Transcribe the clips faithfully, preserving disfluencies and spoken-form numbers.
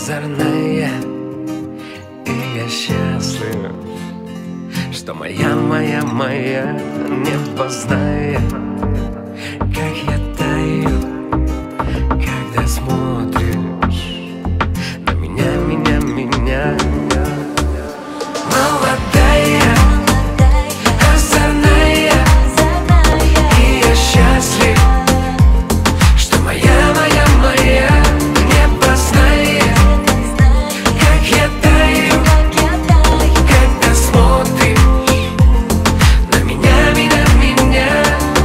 озорная, и я счастлив, что моя, моя, моя небозная. Как я таю, когда смотришь на меня, меня, меня. Молодая, озорная, и я счастлив, что моя, моя, моя небозная. Как я таю, когда смотришь на меня, меня, меня.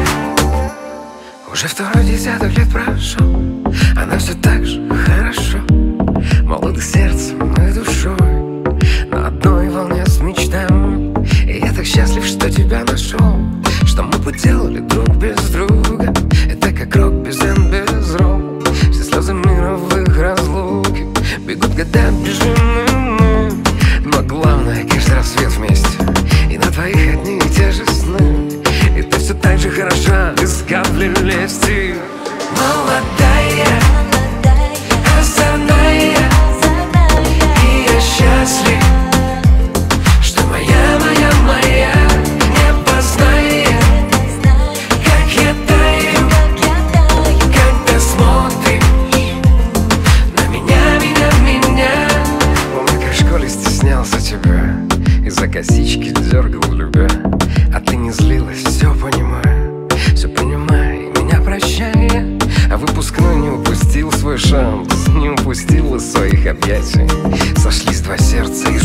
Уже второй десяток лет прошел, она все так же хорошо, молода сердцем и душой, на одной волне с мечтами. И я так счастлив, что тебя нашел, что мы поделали друг без друга. Это как рок без эн, без рок. Все слезы мира в их разлуке. Бегут года, бежим мы, но главное, каждый рассвет вместе. И на твоих одни и те же сны. И ты все так же хороша, без капли лести. Молодая, озорная, и я счастлив, что моя, моя, моя небозная. Как я таю, когда смотришь на меня, меня, меня. Помню, как в школе стеснялся тебя, из-за косички дергал, любя. А ты не злилась, все понимаю, все понимаю, и меня прощая. А выпускной не упустил свой шанс, не упустил из своих объятий. Сошлись два сердца и